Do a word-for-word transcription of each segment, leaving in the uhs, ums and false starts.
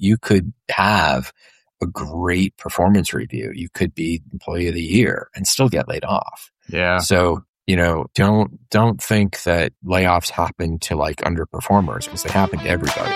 you could have a great performance review. You could be employee of the year and still get laid off. Yeah. So, you know, don't, don't think that layoffs happen to like underperformers, because they happen to everybody.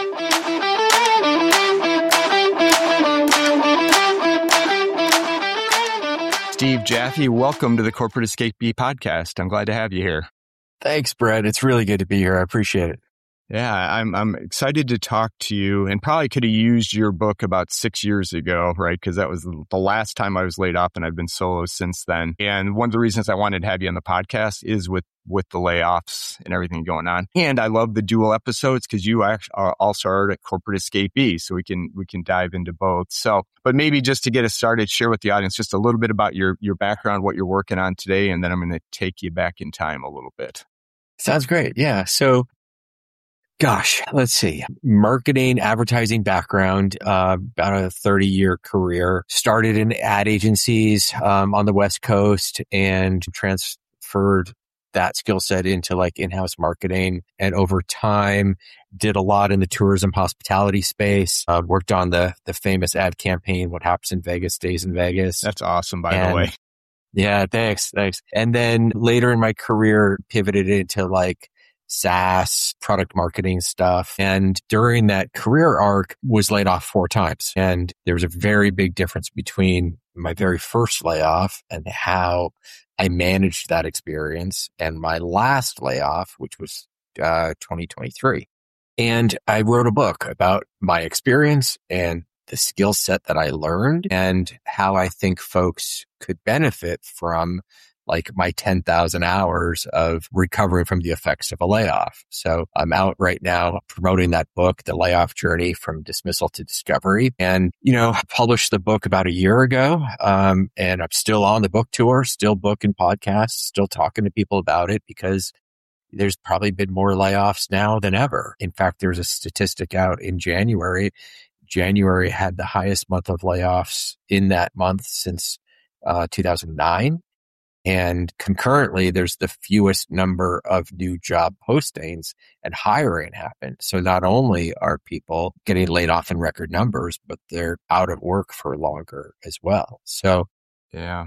Steve Jaffe, welcome to the Corporate Escape Bee podcast. I'm glad to have you here. Thanks, Brett. It's really good to be here. I appreciate it. Yeah, I'm I'm excited to talk to you, and probably could have used your book about six years ago, right? Because that was the last time I was laid off, and I've been solo since then. And one of the reasons I wanted to have you on the podcast is with with the layoffs and everything going on. And I love the dual episodes because you actually are also are at Corporate Escape Bee, so we can we can dive into both. So, but maybe just to get us started, share with the audience just a little bit about your your background, what you're working on today, and then I'm going to take you back in time a little bit. Sounds great. Yeah. So, gosh, let's see. Marketing, advertising background, uh, about a thirty year career. Started in ad agencies um, on the West Coast and transferred that skill set into like in-house marketing. And over time, did a lot in the tourism hospitality space. Uh, worked on the the famous ad campaign, What Happens in Vegas Stays in Vegas. That's awesome, by and, the way. Yeah, thanks, thanks. And then later in my career, pivoted into like SaaS, product marketing stuff. And during that career arc, was laid off four times. And there was a very big difference between my very first layoff and how I managed that experience and my last layoff, which was uh, twenty twenty-three. And I wrote a book about my experience and the skill set that I learned and how I think folks could benefit from like my ten thousand hours of recovering from the effects of a layoff. So I'm out right now promoting that book, The Layoff Journey from Dismissal to Discovery. And, you know, I published the book about a year ago. Um, and I'm still on the book tour, still booking podcasts, still talking to people about it because there's probably been more layoffs now than ever. In fact, there's a statistic out in January. January had the highest month of layoffs in that month since uh, two thousand nine. And concurrently, there's the fewest number of new job postings and hiring happened. So not only are people getting laid off in record numbers, but they're out of work for longer as well. So yeah,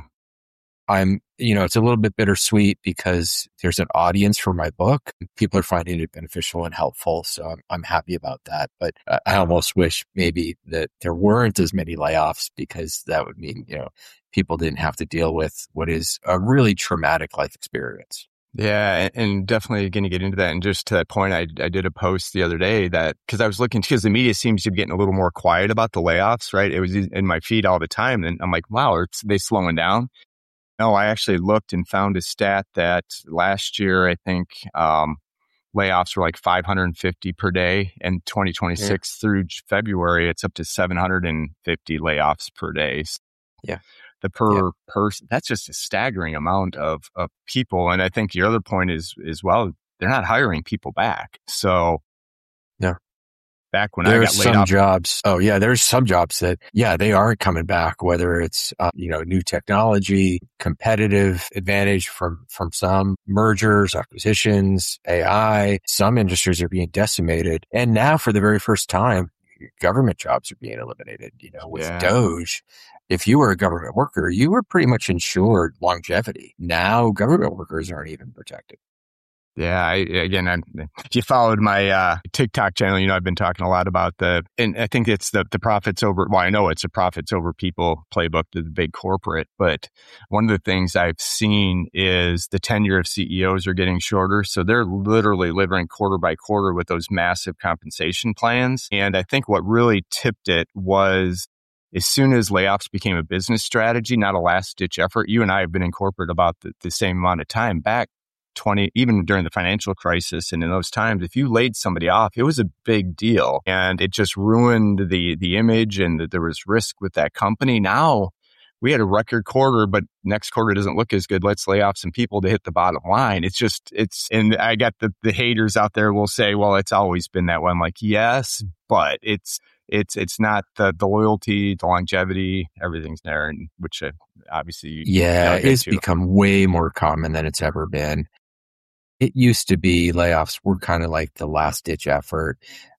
I'm, you know, it's a little bit bittersweet because there's an audience for my book. People are finding it beneficial and helpful. So I'm, I'm happy about that. But I almost wish maybe that there weren't as many layoffs because that would mean, you know, people didn't have to deal with what is a really traumatic life experience. Yeah, and definitely going to get into that. And just to that point, I, I did a post the other day that, because I was looking, because the media seems to be getting a little more quiet about the layoffs, right? It was in my feed all the time. And I'm like, wow, are they slowing down? No, I actually looked and found a stat that last year, I think um, layoffs were like five hundred fifty per day. And twenty twenty-six yeah. through February, it's up to seven hundred fifty layoffs per day. Yeah. The per yeah. person, that's just a staggering amount of, of people. And I think your other point is, is well, they're not hiring people back. So no. Back when there's I got laid some off. jobs. Oh yeah. There's some jobs that, yeah, they aren't coming back, whether it's, uh, you know, new technology, competitive advantage from, from some mergers, acquisitions, A I, some industries are being decimated. And now for the very first time, government jobs are being eliminated, you know, with Yeah. DOGE. If you were a government worker, you were pretty much ensured longevity. Now government workers aren't even protected. Yeah, I, again, I'm, if you followed my uh, TikTok channel, you know, I've been talking a lot about the, and I think it's the the profits over, well, I know it's a profits over people playbook to the big corporate, but one of the things I've seen is the tenure of C E Os are getting shorter. So they're literally living quarter by quarter with those massive compensation plans. And I think what really tipped it was as soon as layoffs became a business strategy, not a last ditch effort. You and I have been in corporate about the, the same amount of time back. twenty, even during the financial crisis and in those times, if you laid somebody off, it was a big deal and it just ruined the the image and that there was risk with that company. Now we had a record quarter, but next quarter doesn't look as good. Let's lay off some people to hit the bottom line. It's just, it's, and I got the, the haters out there will say, well, it's always been that way. I'm like, yes, but it's, it's, it's not the, the loyalty, the longevity, everything's there. And which uh, obviously, you, yeah, it's become way more common than it's ever been. It used to be layoffs were kind of like the last ditch effort.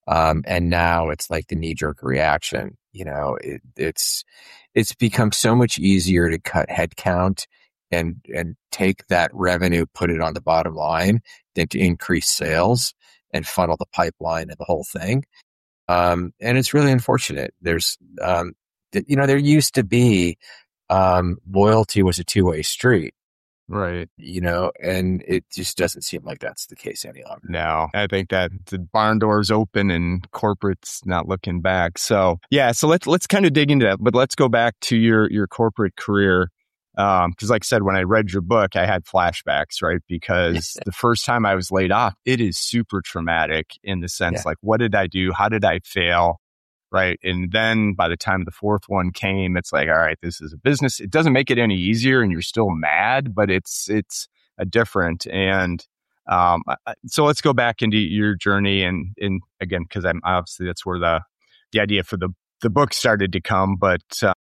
Um, and now it's like the knee jerk reaction. You know, it, it's, it's become so much easier to cut headcount and, and take that revenue, put it on the bottom line than to increase sales and funnel the pipeline and the whole thing. Um, and it's really unfortunate. There's, um, th- you know, there used to be, um, loyalty was a two-way street. Right. You know, and it just doesn't seem like that's the case any longer. No, I think that the barn door's open and corporate's not looking back. So yeah, so let's let's kind of dig into that. But let's go back to your your corporate career. Um, because like I said, when I read your book, I had flashbacks, right? Because the first time I was laid off, it is super traumatic in the sense Yeah. like, what did I do? How did I fail? Right. And then by the time the fourth one came, it's like, all right, this is a business. It doesn't make it any easier and you're still mad, but it's, it's a different. And, um, I- so let's go back into your journey and, and again, cause I'm obviously that's where the, the idea for the, the book started to come, but, uh,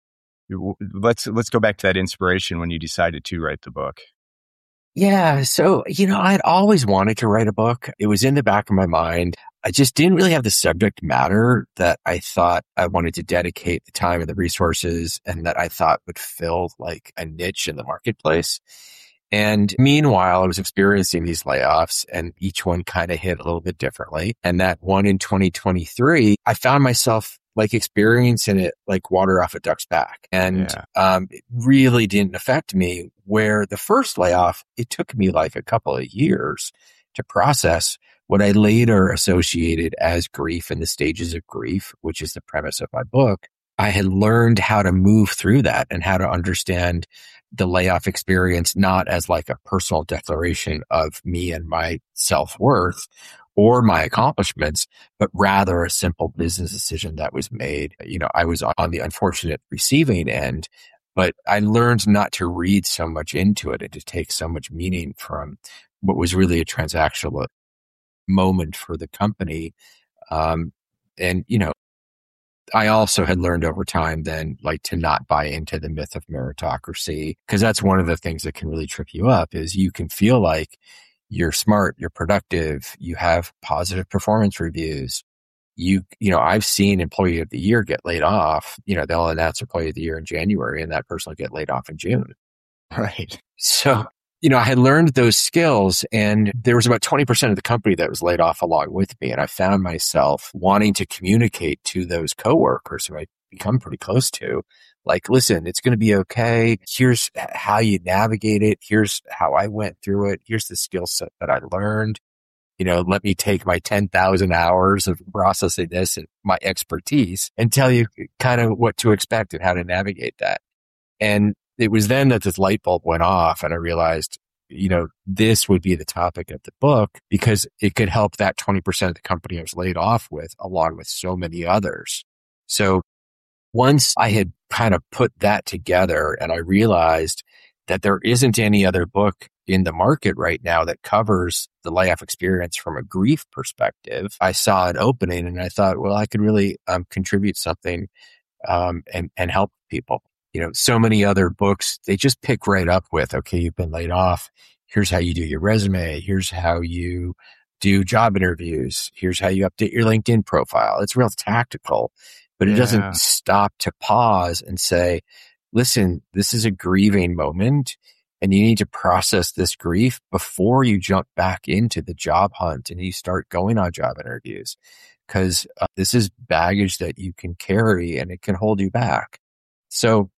let's, let's go back to that inspiration when you decided to write the book. Yeah. So, you know, I'd always wanted to write a book. It was in the back of my mind. I just didn't really have the subject matter that I thought I wanted to dedicate the time and the resources and that I thought would fill like a niche in the marketplace. And meanwhile, I was experiencing these layoffs and each one kind of hit a little bit differently. And that one in twenty twenty-three, I found myself like experiencing it like water off a duck's back. And Yeah. um, it really didn't affect me, where the first layoff, it took me like a couple of years to process what I later associated as grief and the stages of grief, which is the premise of my book. I had learned how to move through that and how to understand the layoff experience, not as like a personal declaration of me and my self-worth or my accomplishments, but rather a simple business decision that was made. You know, I was on the unfortunate receiving end, but I learned not to read so much into it and to take so much meaning from what was really a transactional moment for the company. Um, and, you know, I also had learned over time then, like, to not buy into the myth of meritocracy, because that's one of the things that can really trip you up is you can feel like you're smart, you're productive, you have positive performance reviews. You, you know, I've seen employee of the year get laid off. You know, they'll announce employee of the year in January and that person will get laid off in June. Right. So, you know, I had learned those skills and there was about twenty percent of the company that was laid off along with me. And I found myself wanting to communicate to those coworkers who I become pretty close to, like, listen, it's going to be okay. Here's how you navigate it. Here's how I went through it. Here's the skill set that I learned. You know, let me take my ten thousand hours of processing this and my expertise and tell you kind of what to expect and how to navigate that. And it was then that this light bulb went off and I realized, you know, this would be the topic of the book because it could help that twenty percent of the company I was laid off with, along with so many others. So once I had kind of put that together and I realized that there isn't any other book in the market right now that covers the layoff experience from a grief perspective, I saw an opening and I thought, well, I could really um, contribute something um, and, and help people. You know, so many other books, they just pick right up with, okay, you've been laid off. Here's how you do your resume. Here's how you do job interviews. Here's how you update your LinkedIn profile. It's real tactical, but it Yeah. doesn't stop to pause and say, listen, this is a grieving moment and you need to process this grief before you jump back into the job hunt and you start going on job interviews. Because uh, this is baggage that you can carry and it can hold you back. So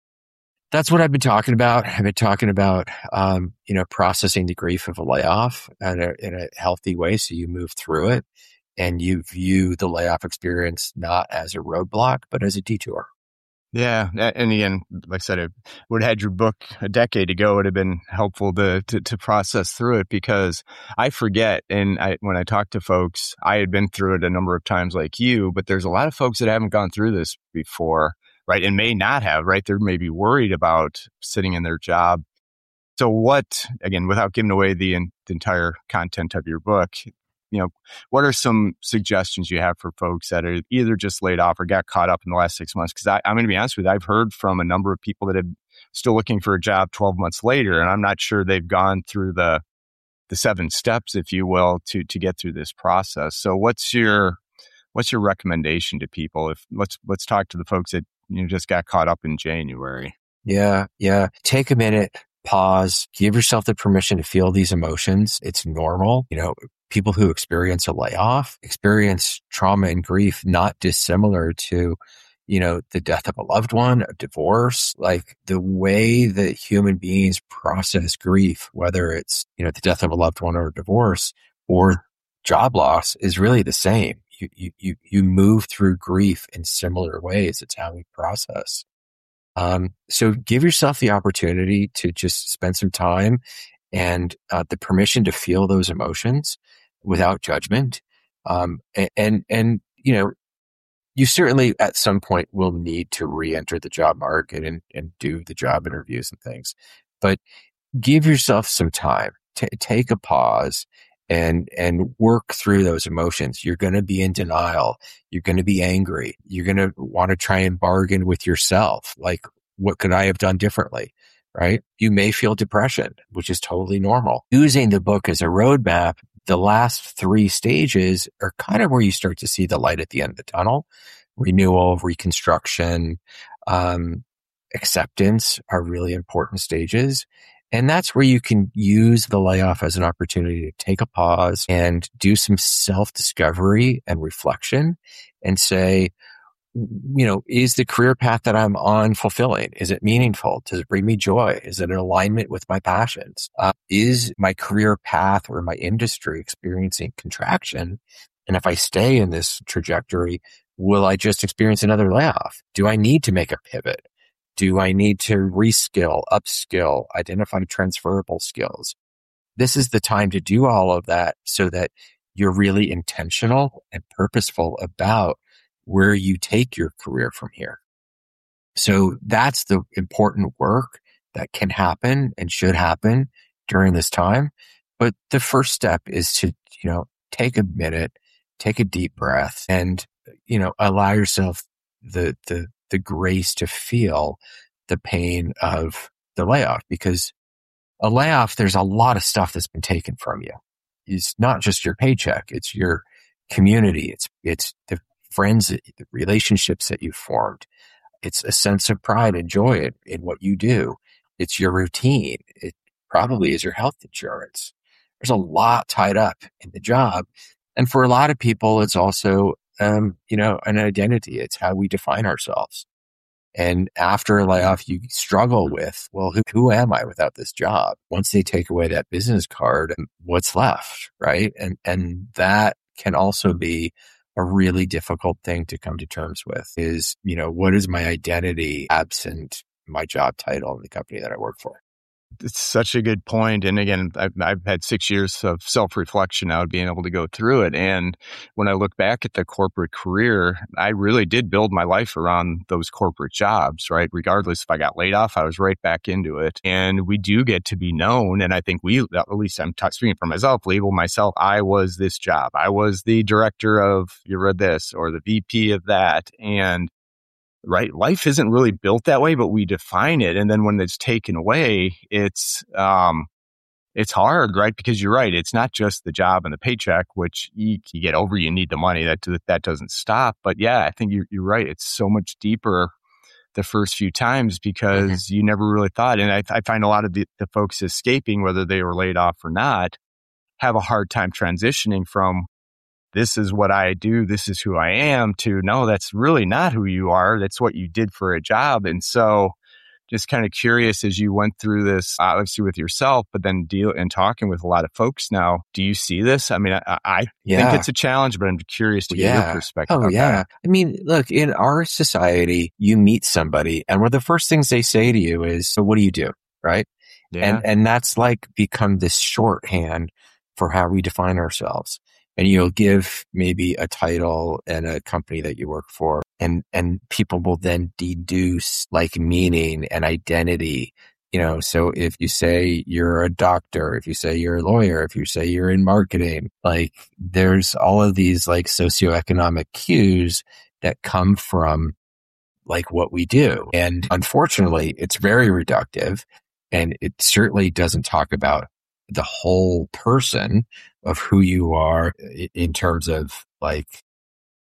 that's what I've been talking about. I've been talking about, um, you know, processing the grief of a layoff in a, in a healthy way. So you move through it and you view the layoff experience not as a roadblock, but as a detour. Yeah. And again, like I said, it would have had your book a decade ago. It would have been helpful to, to, to process through it because I forget. And I, when I talk to folks, I had been through it a number of times like you, but there's a lot of folks that haven't gone through this before. Right. And may not have, right. They're maybe worried about sitting in their job. So what, again, without giving away the, in, the entire content of your book, you know, what are some suggestions you have for folks that are either just laid off or got caught up in the last six months? Because I'm going to be honest with you, I've heard from a number of people that are still looking for a job twelve months later, and I'm not sure they've gone through the the seven steps, if you will, to to get through this process. So what's your what's your recommendation to people? If let's let's talk to the folks that you know, just got caught up in January. Yeah, yeah. Take a minute, pause, give yourself the permission to feel these emotions. It's normal. You know, people who experience a layoff experience trauma and grief not dissimilar to, you know, the death of a loved one, a divorce. Like the way that human beings process grief, whether it's, you know, the death of a loved one or a divorce or job loss, is really the same. You, you, you, you move through grief in similar ways. It's how we process. Um, so give yourself the opportunity to just spend some time and uh, the permission to feel those emotions without judgment. Um, and, and, and, you know, you certainly at some point will need to re-enter the job market and, and do the job interviews and things, but give yourself some time. T- take a pause and, and work through those emotions. You're going to be in denial. You're going to be angry. You're going to want to try and bargain with yourself. Like, what could I have done differently? Right? You may feel depression, which is totally normal. Using the book as a roadmap, the last three stages are kind of where you start to see the light at the end of the tunnel. Renewal, reconstruction, um, acceptance are really important stages. And that's where you can use the layoff as an opportunity to take a pause and do some self-discovery and reflection and say, you know, is the career path that I'm on fulfilling? Is it meaningful? Does it bring me joy? Is it in alignment with my passions? Uh, is my career path or my industry experiencing contraction? And if I stay in this trajectory, will I just experience another layoff? Do I need to make a pivot? Do I need to reskill, upskill, identify transferable skills? This is the time to do all of that so that you're really intentional and purposeful about where you take your career from here. So that's the important work that can happen and should happen during this time. But the first step is to, you know, take a minute, take a deep breath and, you know, allow yourself the, the, the grace to feel the pain of the layoff, because a layoff, there's a lot of stuff that's been taken from you. It's not just your paycheck. It's your community. It's, it's the friends, the relationships that you've formed. It's a sense of pride and joy in, in what you do. It's your routine. It probably is your health insurance. There's a lot tied up in the job. And for a lot of people, it's also, um, you know, an identity. It's how we define ourselves. And after a layoff, you struggle with, well, who, who am I without this job? Once they take away that business card, what's left, right? And, and that can also be a really difficult thing to come to terms with is, you know, what is my identity absent my job title in the company that I work for? It's such a good point. And again, I've, I've had six years of self-reflection now, being able to go through it. And when I look back at the corporate career, I really did build my life around those corporate jobs, right? Regardless if I got laid off, I was right back into it. And we do get to be known. And I think we, at least I'm t- speaking for myself, label myself, I was this job. I was the director of, you read this, or the V P of that. And right, life isn't really built that way, but we define it. And then when it's taken away, it's, um, it's hard, right? Because you're right. It's not just the job and the paycheck, which you, you get over, you need the money. That, that doesn't stop. But yeah, I think you're, you're right. It's so much deeper the first few times because mm-hmm. you never really thought. And I, I find a lot of the, the folks escaping, whether they were laid off or not, have a hard time transitioning from, this is what I do, this is who I am, to no, that's really not who you are. That's what you did for a job. And so just kind of curious as you went through this, obviously with yourself, but then deal and talking with a lot of folks now, do you see this? I mean, I, I yeah. think it's a challenge, but I'm curious to get yeah. your perspective. Oh, yeah. That. I mean, look, in our society, you meet somebody and one of the first things they say to you is, so what do you do? Right. Yeah. And, and that's like become this shorthand for how we define ourselves. And you'll give maybe a title and a company that you work for, and, and people will then deduce like meaning and identity. You know, so if you say you're a doctor, if you say you're a lawyer, if you say you're in marketing, like there's all of these like socioeconomic cues that come from like what we do. And unfortunately, it's very reductive and it certainly doesn't talk about the whole person of who you are in terms of like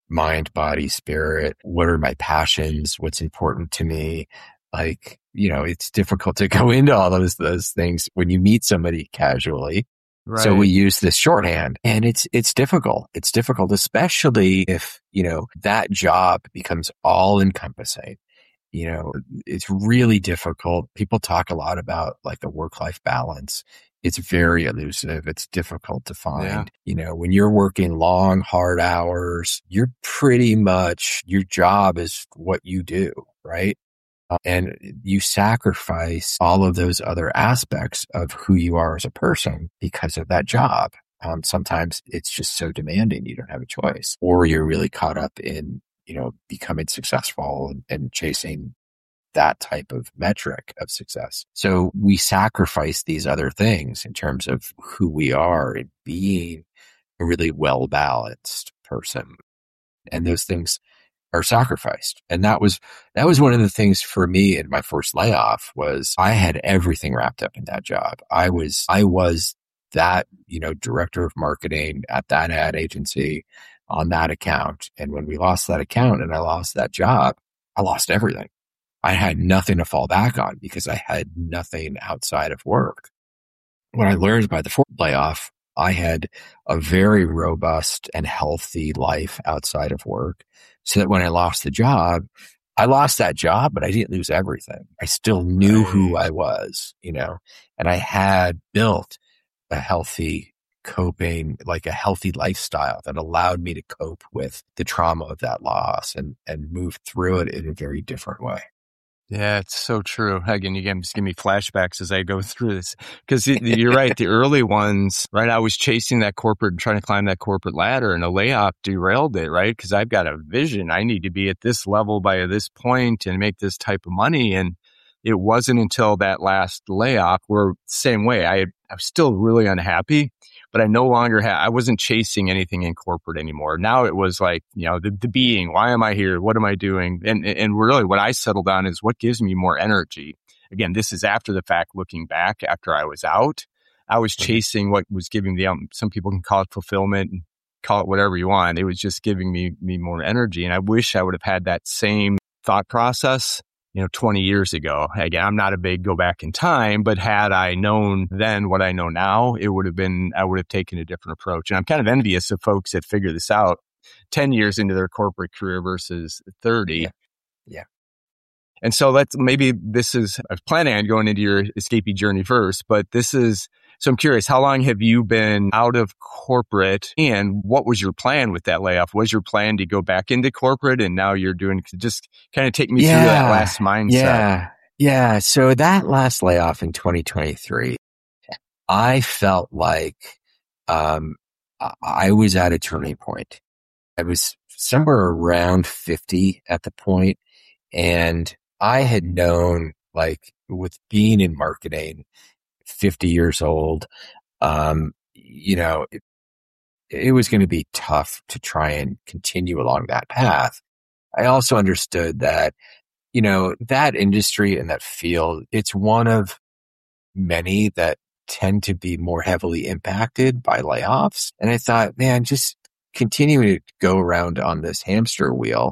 mind, body, spirit. What are my passions? What's important to me? Like, you know, it's difficult to go into all those, those things when you meet somebody casually. Right. So we use this shorthand, and it's, it's difficult. It's difficult, especially if, you know, that job becomes all encompassing. You know, it's really difficult. People talk a lot about like the work-life balance. It's very elusive. It's difficult to find. Yeah. You know, when you're working long, hard hours, you're pretty much, your job is what you do, right? Uh, and you sacrifice all of those other aspects of who you are as a person because of that job. Um, sometimes it's just so demanding you don't have a choice, or you're really caught up in, you know, becoming successful and, and chasing that type of metric of success. So we sacrifice these other things in terms of who we are and being a really well-balanced person. And those things are sacrificed. And that was, that was one of the things for me in my first layoff was I had everything wrapped up in that job. I was, I was that, you know, director of marketing at that ad agency on that account. And when we lost that account and I lost that job, I lost everything. I had nothing to fall back on because I had nothing outside of work. What I learned by the fourth layoff, I had a very robust and healthy life outside of work, so that when I lost the job, I lost that job, but I didn't lose everything. I still knew Right. who I was, you know, and I had built a healthy coping, like a healthy lifestyle that allowed me to cope with the trauma of that loss and, and move through it in a very different way. Yeah, it's so true. Again, you can just give me flashbacks as I go through this. Because you're right, the early ones, right? I was chasing that corporate, trying to climb that corporate ladder, and a layoff derailed it, right? Because I've got a vision. I need to be at this level by this point and make this type of money. And it wasn't until that last layoff where, same way, I, I was still really unhappy, but I no longer had, I wasn't chasing anything in corporate anymore. Now it was like, you know, the, the being, why am I here? What am I doing? And, and really what I settled on is what gives me more energy. Again, this is after the fact, looking back after I was out, I was chasing what was giving me, um, some people can call it fulfillment and call it whatever you want. It was just giving me, me more energy. And I wish I would have had that same thought process, you know, twenty years ago. Again, I'm not a big go back in time, but had I known then what I know now, it would have been, I would have taken a different approach. And I'm kind of envious of folks that figure this out ten years into their corporate career versus thirty. Yeah. yeah. And so let's, maybe this is, I was planning on going into your escapee journey first, but this is, so I'm curious, how long have you been out of corporate and what was your plan with that layoff? Was your plan to go back into corporate and now you're doing, just kind of take me yeah. through that last mindset. Yeah. Yeah. So that last layoff in twenty twenty-three, I felt like, um, I was at a turning point. I was somewhere around fifty at the point, and I had known, like, with being in marketing, fifty years old, um, you know, it, it was going to be tough to try and continue along that path. I also understood that, you know, that industry and that field, it's one of many that tend to be more heavily impacted by layoffs. And I thought, man, just continuing to go around on this hamster wheel,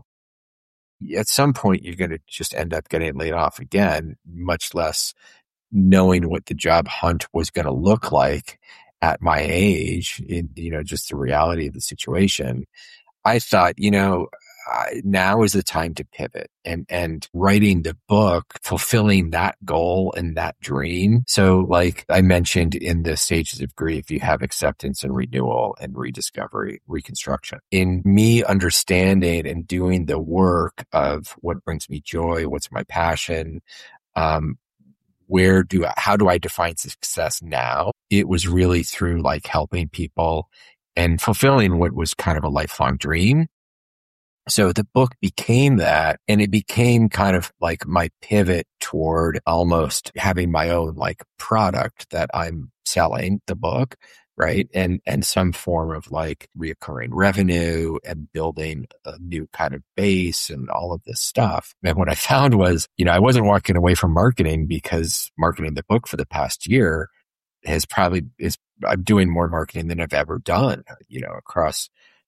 at some point you're going to just end up getting laid off again, much less knowing what the job hunt was going to look like at my age, in, you know, just the reality of the situation. I thought, you know, I, now is the time to pivot, and, and writing the book, fulfilling that goal and that dream. So like I mentioned in the stages of grief, you have acceptance and renewal and rediscovery, reconstruction. In me understanding and doing the work of what brings me joy, what's my passion, um, where do I, how do I define success now? It was really through like helping people and fulfilling what was kind of a lifelong dream. So the book became that, and it became kind of like my pivot toward almost having my own like product that I'm selling, the book, right? And, and some form of like reoccurring revenue and building a new kind of base and all of this stuff. And what I found was, you know, I wasn't walking away from marketing, because marketing the book for the past year has probably is, I'm doing more marketing than I've ever done, you know, across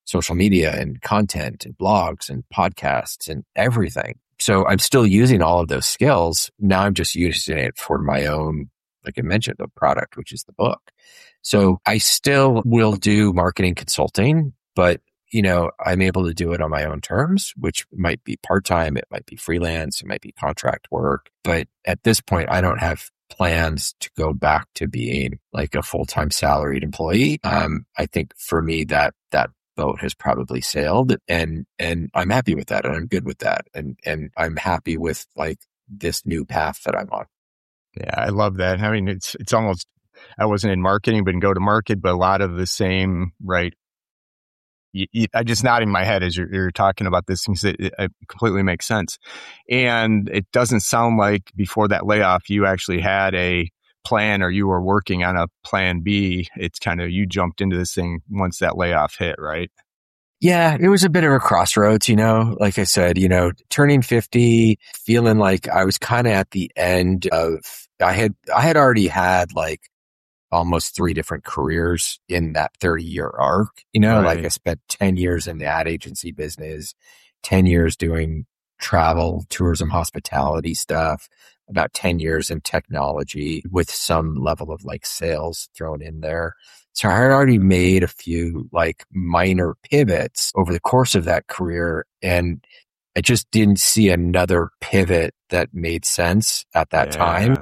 social media and content and blogs and podcasts and everything. So I'm still using all of those skills. Now I'm just using it for my own, like I mentioned, the product, which is the book. So I still will do marketing consulting, but you know, I'm able to do it on my own terms, which might be part-time. It might be freelance. It might be contract work. But at this point, I don't have plans to go back to being like a full-time salaried employee. Um, I think for me that, that boat has probably sailed, and, and I'm happy with that, and I'm good with that. And, and I'm happy with like this new path that I'm on. Yeah, I love that. I mean, it's, it's almost, I wasn't in marketing, but in go to market, but a lot of the same, right? You, you, I just nodding my head as you're, you're talking about this, things that it, it completely makes sense. And it doesn't sound like before that layoff, you actually had a plan or you were working on a plan B. It's kind of, you jumped into this thing once that layoff hit, right? Yeah, it was a bit of a crossroads, you know, like I said, you know, turning fifty, feeling like I was kind of at the end of, I had, I had already had like almost three different careers in that thirty year arc. You know, Right. like I spent ten years in the ad agency business, ten years doing travel, tourism, hospitality stuff, about ten years in technology with some level of like sales thrown in there. So I had already made a few like minor pivots over the course of that career. And I just didn't see another pivot that made sense at that Yeah. time.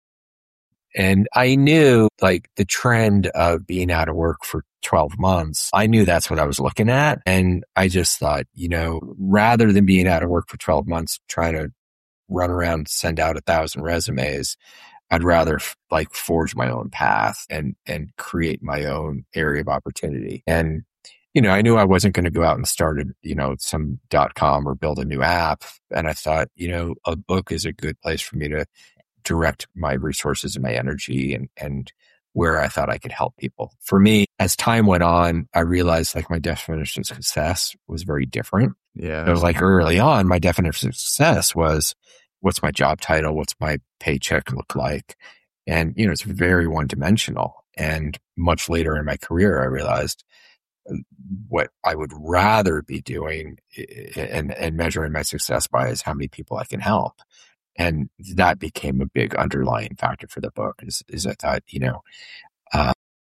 And I knew like the trend of being out of work for twelve months. I knew that's what I was looking at. And I just thought, you know, rather than being out of work for twelve months, trying to run around, send out a thousand resumes, I'd rather f- like forge my own path and, and create my own area of opportunity. And, you know, I knew I wasn't going to go out and start a, you know, some dot com or build a new app. And I thought, you know, a book is a good place for me to direct my resources and my energy and, and where I thought I could help people. For me, as time went on, I realized like my definition of success was very different. Yeah. So like early on, my definition of success was, what's my job title? What's my paycheck look like? And, you know, it's very one dimensional. And much later in my career, I realized what I would rather be doing and, and measuring my success by is how many people I can help. And that became a big underlying factor for the book is, is I thought, you know, uh,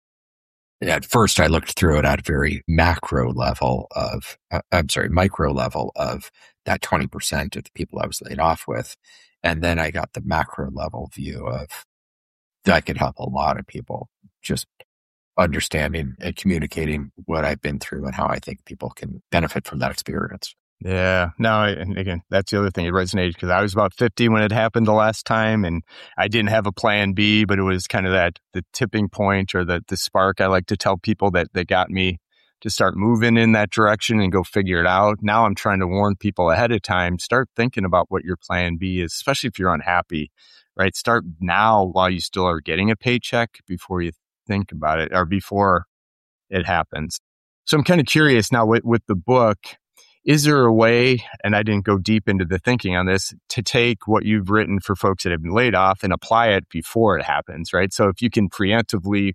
at first I looked through it at a very macro level of, uh, I'm sorry, micro level of that twenty percent of the people I was laid off with. And then I got the macro level view of that could help a lot of people just understanding and communicating what I've been through and how I think people can benefit from that experience. Yeah. No, and again, that's the other thing. It resonated because I was about fifty when it happened the last time, and I didn't have a plan B, but it was kind of that the tipping point or the the spark. I like to tell people that that got me to start moving in that direction and go figure it out. Now I'm trying to warn people ahead of time. Start thinking about what your plan B is, especially if you're unhappy, right? Start now while you still are getting a paycheck before you think about it or before it happens. So I'm kind of curious now with, with the book. Is there a way, and I didn't go deep into the thinking on this, to take what you've written for folks that have been laid off and apply it before it happens, right? So if you can preemptively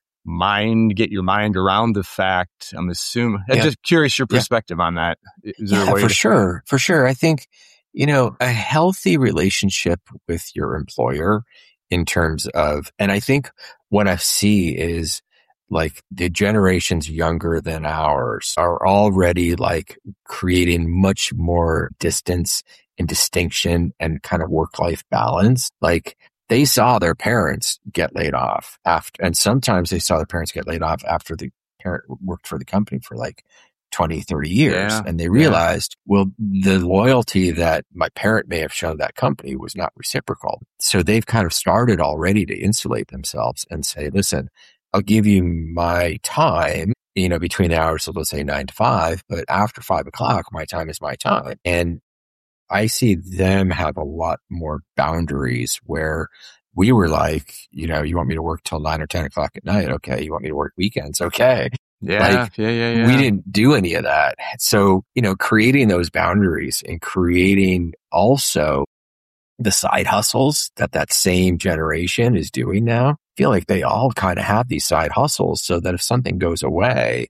mind, get your mind around the fact, I'm assuming, I'm Yeah. just curious your Yeah. perspective on that. Is there Yeah, a way for to, sure. For sure. I think, you know, a healthy relationship with your employer in terms of, and I think what I see is like the generations younger than ours are already like creating much more distance and distinction and kind of work-life balance. Like they saw their parents get laid off after, and sometimes they saw their parents get laid off after the parent worked for the company for like twenty, thirty years. Yeah, And they yeah. realized, well, the loyalty that my parent may have shown that company was not reciprocal. So they've kind of started already to insulate themselves and say, listen, I'll give you my time, you know, between the hours of, let's say, nine to five, but after five o'clock, my time is my time. And I see them have a lot more boundaries where we were like, you know, you want me to work till nine or ten o'clock at night? Okay. You want me to work weekends? Okay. Yeah, Like, yeah, yeah, yeah. we didn't do any of that. So, you know, creating those boundaries and creating also the side hustles that that same generation is doing now, I feel like they all kind of have these side hustles so that if something goes away,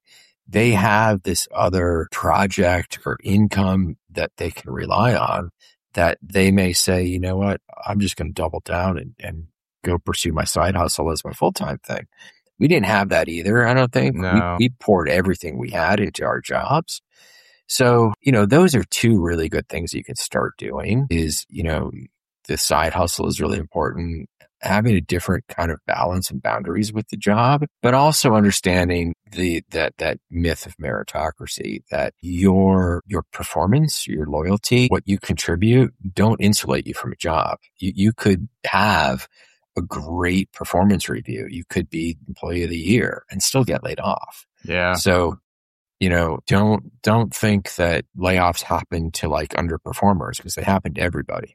they have this other project or income that they can rely on, that they may say, you know what, I'm just going to double down and, and go pursue my side hustle as my full-time thing. We didn't have that either, I don't think. No. We, we poured everything we had into our jobs. So, you know, those are two really good things you can start doing is, you know, the side hustle is really important. Having a different kind of balance and boundaries with the job, but also understanding the, that, that myth of meritocracy, that your, your performance, your loyalty, what you contribute don't insulate you from a job. You, you could have a great performance review. You could be employee of the year and still get laid off. Yeah. So, you know, don't, don't think that layoffs happen to like underperformers, because they happen to everybody.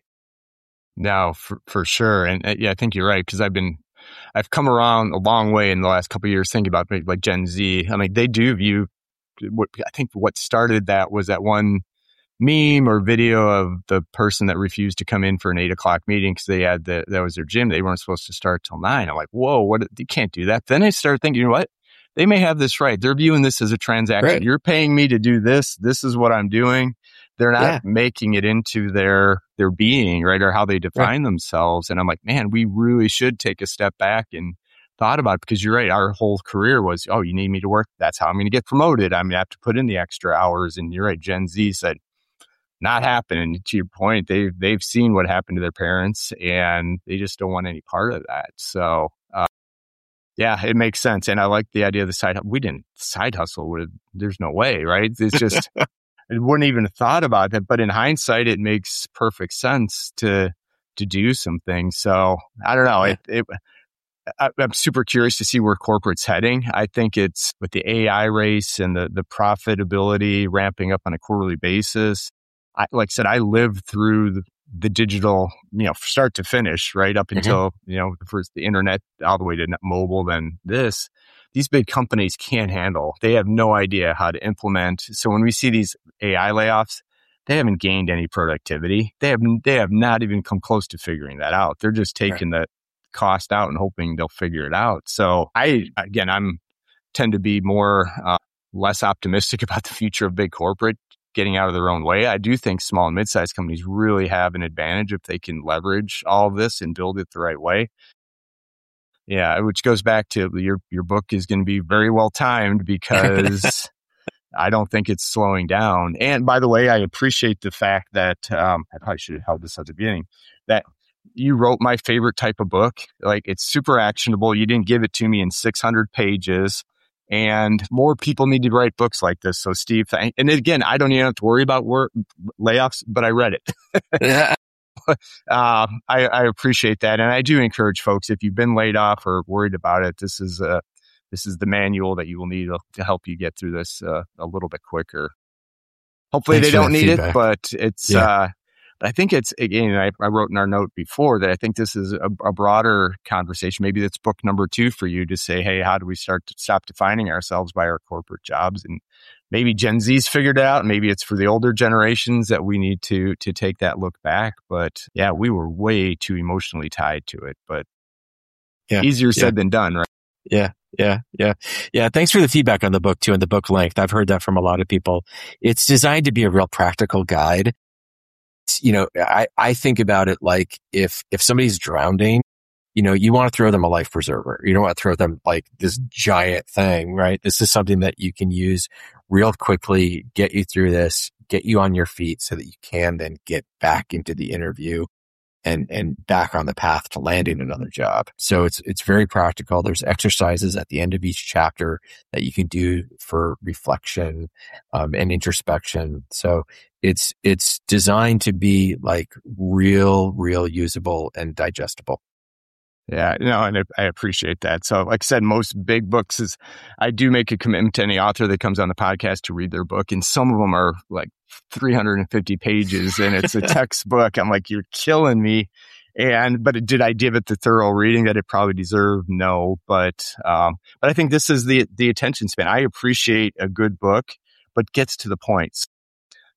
No, for, for sure. And uh, yeah, I think you're right. Cause I've been, I've come around a long way in the last couple of years thinking about like Gen Z. I mean, they do view what I think what started that was that one meme or video of the person that refused to come in for an eight o'clock meeting because they had the, that was their gym. They weren't supposed to start till nine. I'm like, whoa, what? You can't do that. Then I started thinking, you know what? They may have this right. They're viewing this as a transaction. Right. You're paying me to do this. This is what I'm doing. They're not Yeah. making it into their, their being, right? Or how they define Right. themselves. And I'm like, man, we really should take a step back and thought about it, because you're right. Our whole career was, oh, you need me to work. That's how I'm going to get promoted. I'm going to have to put in the extra hours. And you're right. Gen Z said, not happening. To your point, they've, they've seen what happened to their parents and they just don't want any part of that. So, uh, yeah, it makes sense. And I like the idea of the side. We didn't side hustle with, there's no way, right? It's just, I wouldn't even have thought about that. But in hindsight, it makes perfect sense to, to do some things. So I don't know. Yeah. It, it, I, I'm super curious to see where corporate's heading. I think it's with the A I race and the, the profitability ramping up on a quarterly basis. I, like I said, I lived through the, the digital, you know, start to finish, right up until, mm-hmm. you know, first the internet all the way to mobile, then this. These big companies can't handle. They have no idea how to implement. So when we see these A I layoffs, they haven't gained any productivity. They have they have not even come close to figuring that out. They're just taking right. the cost out and hoping they'll figure it out. So I, again, I'm tend to be more uh, less optimistic about the future of big corporate getting out of their own way. I do think small and mid-sized companies really have an advantage if they can leverage all of this and build it the right way. Yeah, which goes back to your your book is going to be very well timed, because I don't think it's slowing down. And by the way, I appreciate the fact that um, I probably should have held this at the beginning, that you wrote my favorite type of book. Like, it's super actionable. You didn't give it to me in six hundred pages. And more people need to write books like this. So, Steve, th- and again, I don't even have to worry about work layoffs, but I read it. Yeah. uh, I, I appreciate that. And I do encourage folks, if you've been laid off or worried about it, this is a, this is the manual that you will need to, to help you get through this uh, a little bit quicker. Hopefully Thanks they don't need feedback. it, but it's, yeah. uh, I think it's, again, I, I wrote in our note before that I think this is a, a broader conversation. Maybe that's book number two for you to say, hey, how do we start to stop defining ourselves by our corporate jobs? And maybe Gen Z's figured it out. Maybe it's for the older generations that we need to, to take that look back. But yeah, we were way too emotionally tied to it, but yeah. easier said yeah. than done, right? Yeah. Yeah. Yeah. Yeah. Thanks for the feedback on the book too, and the book length. I've heard that from a lot of people. It's designed to be a real practical guide. You know, I, I think about it like if, if somebody's drowning, you know, you want to throw them a life preserver. You don't want to throw them like this giant thing, right? This is something that you can use real quickly, get you through this, get you on your feet so that you can then get back into the interview and, and back on the path to landing another job. So it's, it's very practical. There's exercises at the end of each chapter that you can do for reflection, um, and introspection. So it's, it's designed to be like real, real usable and digestible. Yeah, no, and I, I appreciate that. So like I said, most big books is, I do make a commitment to any author that comes on the podcast to read their book. And some of them are like three hundred fifty pages and it's a textbook. I'm like, you're killing me. And, but did I give it the thorough reading that it probably deserved? No, but, um, but I think this is the, the attention span. I appreciate a good book, but gets to the points.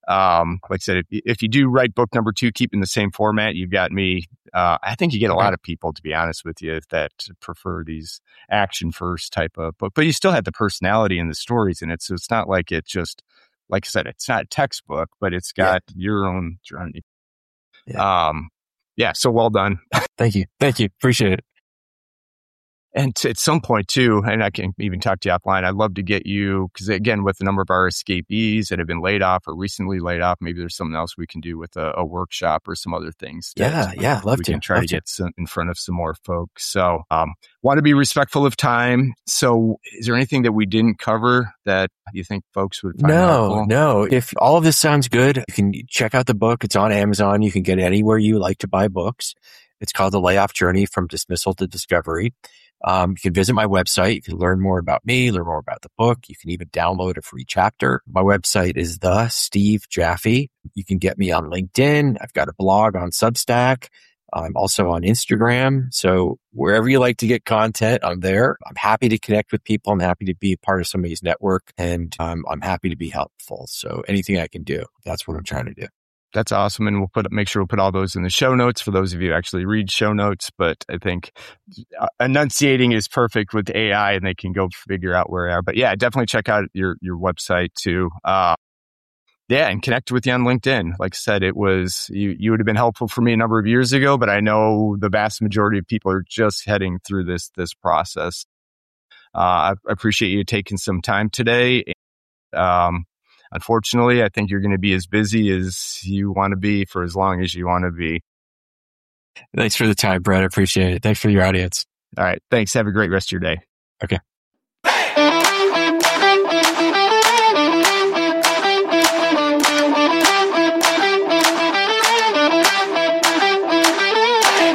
Um, like I said, if, if you do write book number two, keep in the same format, you've got me. Uh, I think you get a lot of people, to be honest with you, that prefer these action first type of book, but you still have the personality and the stories in it. So it's not like it just, like I said, it's not a textbook, but it's got yeah. your own journey. Yeah. Um, yeah. So well done. Thank you. Thank you. Appreciate it. And t- at some point too, and I can even talk to you offline, I'd love to get you, because again, with the number of our escapees that have been laid off or recently laid off, maybe there's something else we can do with a, a workshop or some other things. Yeah, yeah, love we to. We can try love to to. get some, in front of some more folks. So um, want to be respectful of time. So is there anything that we didn't cover that you think folks would find No, helpful? no. If all of this sounds good, you can check out the book. It's on Amazon. You can get it anywhere you like to buy books. It's called The Layoff Journey from Dismissal to Discovery. Um, you can visit my website. You can learn more about me, learn more about the book. You can even download a free chapter. My website is the Steve Jaffe. You can get me on LinkedIn. I've got a blog on Substack. I'm also on Instagram. So wherever you like to get content, I'm there. I'm happy to connect with people. I'm happy to be a part of somebody's network, and um, I'm happy to be helpful. So anything I can do, that's what I'm trying to do. That's awesome. And we'll put, make sure we'll put all those in the show notes for those of you who actually read show notes. But I think enunciating is perfect with A I, and they can go figure out where they are. But yeah, definitely check out your, your website too. Uh, yeah. And connect with you on LinkedIn. Like I said, it was, you, you would have been helpful for me a number of years ago, but I know the vast majority of people are just heading through this, this process. Uh, I appreciate you taking some time today. Um, Unfortunately, I think you're going to be as busy as you want to be for as long as you want to be. Thanks for the time, Brett. I appreciate it. Thanks for your audience. All right. Thanks. Have a great rest of your day. Okay.